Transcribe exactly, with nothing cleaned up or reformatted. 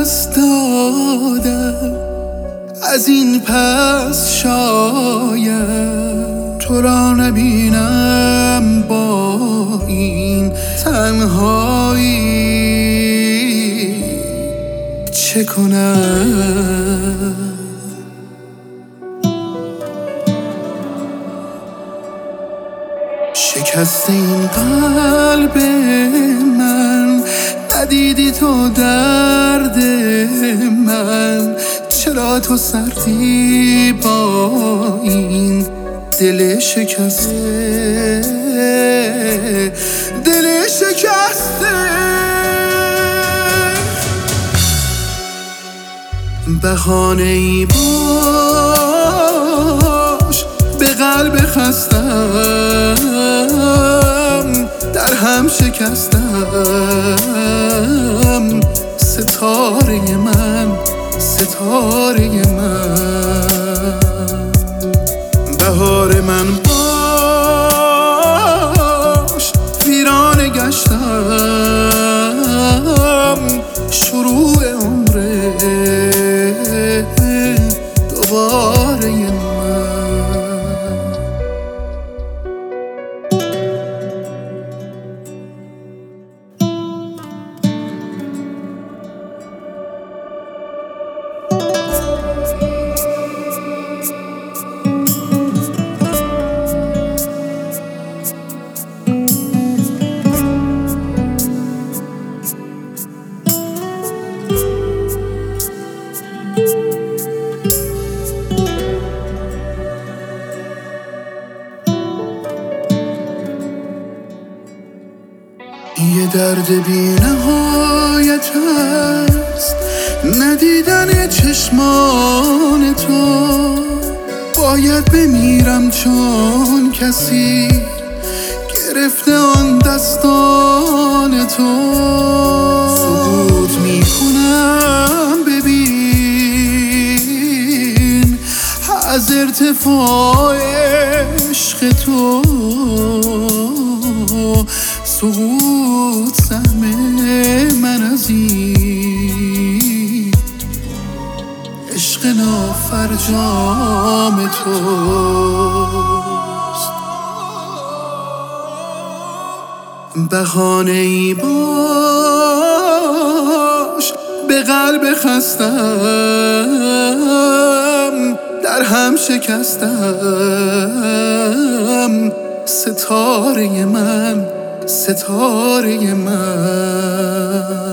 دست دادم، از این پس شاید تو را نبینم با این تنهایی. چه کنم؟ شکست این قلب من، ندیدی تو درد من. چرا تو سردی با این دل شکسته، دل شکسته. بهانه ای باش به قلب خستم، در هم شکستم. ستاره من، ستاره من، بهار من باش. ویرانه گشتم، شروع عمر دوباره من. یه درد بی نهایت هست ندیدن چشمان تو. باید بمیرم چون کسی گرفته آن دستان تو. سکوت میکنم ببین از ارتفاع عشق تو. سقوط سهم من از این عشق نافرجام توست. بهانه ای باش به قلب خستم، در هم شکستم. ستاره من، ستاره من.